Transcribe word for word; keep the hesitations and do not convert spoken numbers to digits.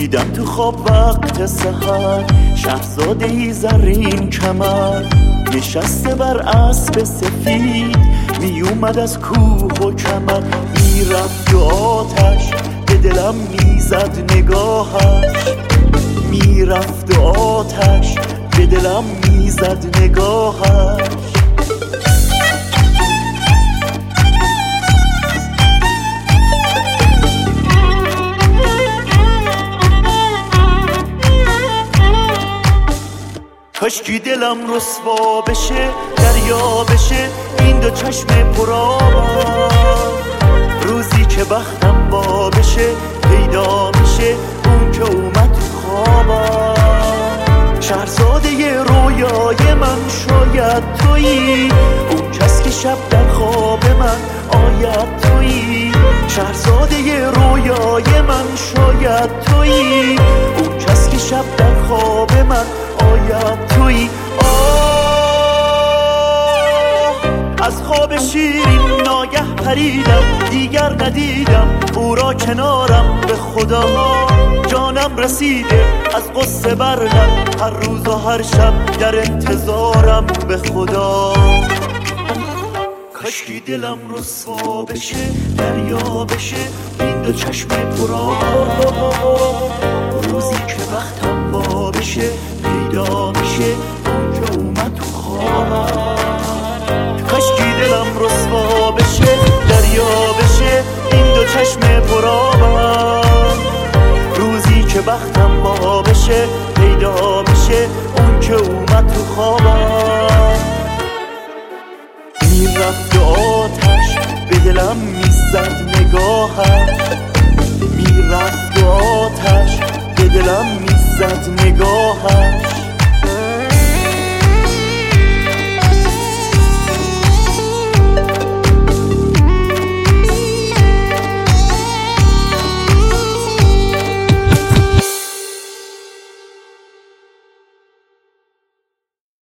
دیدم تو خواب وقت سحر شهزاده‌ای زرین کمر نشسته بر اسب سفید می اومد از کوه و کمر میرفت و آتش به دلم میزد نگاهش میرفت و آتش به دلم میزد نگاهش کاشکی دلم رسوا بشه دریا بشه این دو چشم پرآب روزی که بختم با بشه پیدا میشه اون که اومد تو خوابم شهرزاده رویای من شاید تویی اون کس که شب در خواب من آید تویی شهرزاده رویای من شاید تویی اون کس که شب در خواب من آید تویی آه از خواب شیرین ناگه پریدم دیگر ندیدم او را کنارم به خدا جانم رسیده از قصه بر لب هر روز و هر شب در انتظارم به خدا کاشکی دلم رسوا بشه دریا بشه این دو چشم پرآب روزی که وقتم با بشه پیدا میشه اون که اومد تو خوابم کاشکی دلم رسوا بشه دریا بشه این دو چشم پرآبم روزی که وقتم با بشه پیدا میشه اون که اومد تو خوابم میرفت و آتش به دلم میزد نگاهش میرفت و آتش به دلم میزد نگاهش